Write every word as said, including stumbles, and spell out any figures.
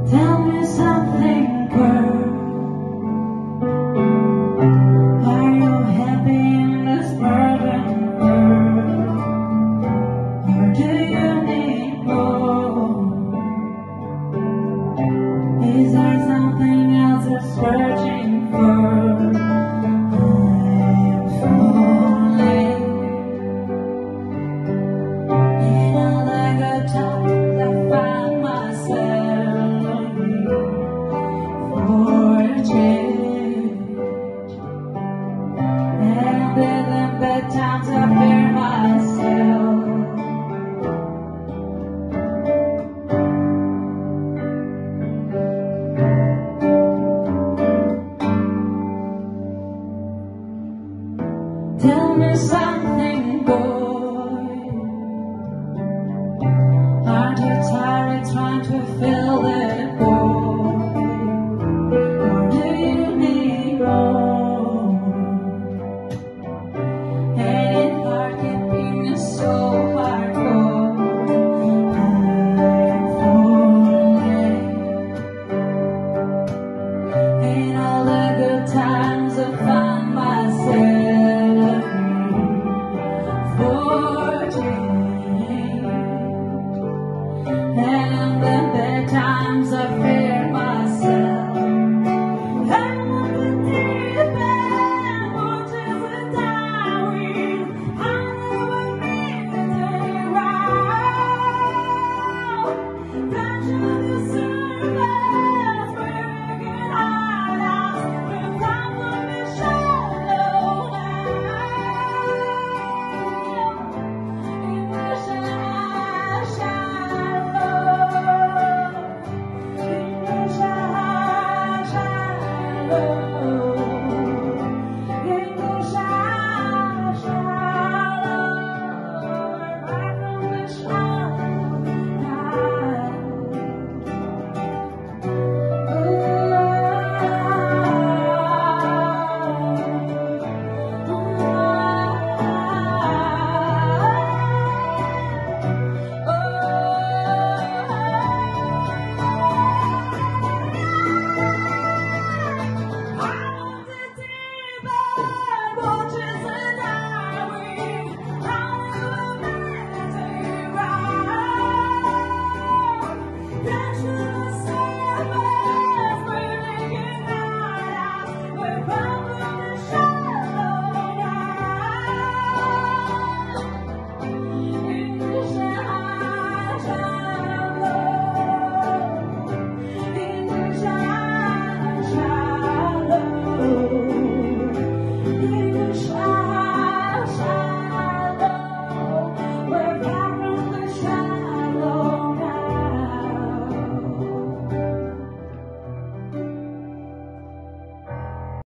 Tell me something, girl. Are you happy in this burden world? Or do you need more? Is there something else you're searching for? I'm falling in all the good times. I find myself longing for a change, and in the bad times I fear myself. Tell me something, boy. Aren't you tired trying to fill